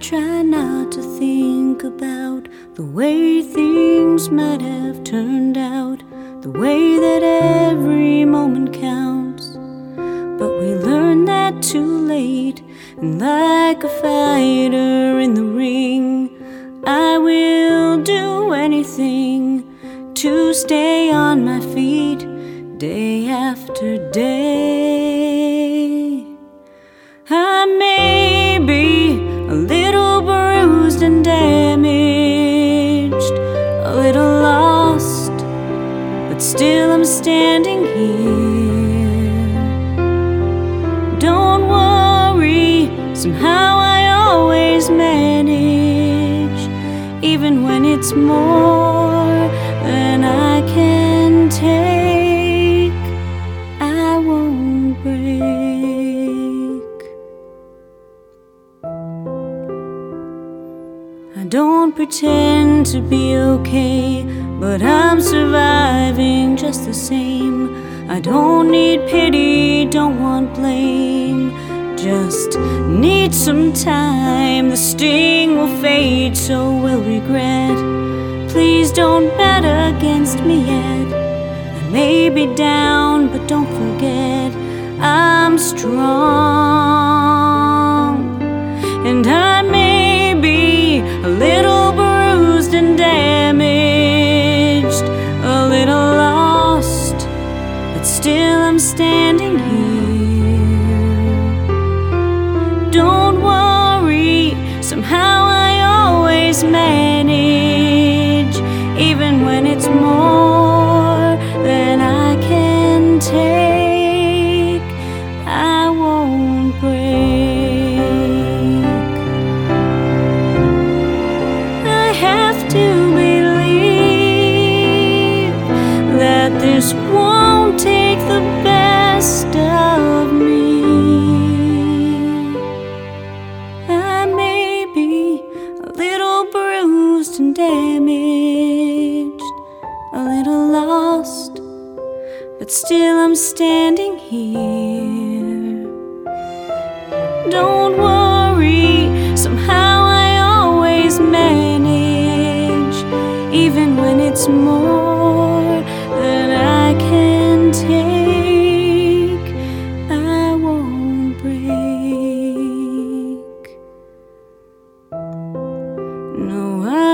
try not to think about the way things might have turned out, the way that every moment counts. But we learn that too late, and like a fighter in the ring, I will do anything to stay on my feet day after day. I may be a little bruised and damaged, a little lost, but still I'm standing here. Don't worry, somehow I always manage, even when it's more than I can take. I won't break. I don't pretend to be okay, but I'm surviving just the same. I don't need pity, don't want blame, just need some time. The sting will fade, so will regret. Please don't bet against me yet. I may be down, but don't forget I'm strong. And I may be a little bruised and damaged, a little lost, but still I'm standing here. Don't worry, somehow I always manage, even when it's more than I can take. I won't break. I have to believe that this won't take the best of me. I may be a little bruised and damaged, a little lost, but still I'm standing here. Don't worry, somehow I always manage, even when it's more than I can take. I won't break. No,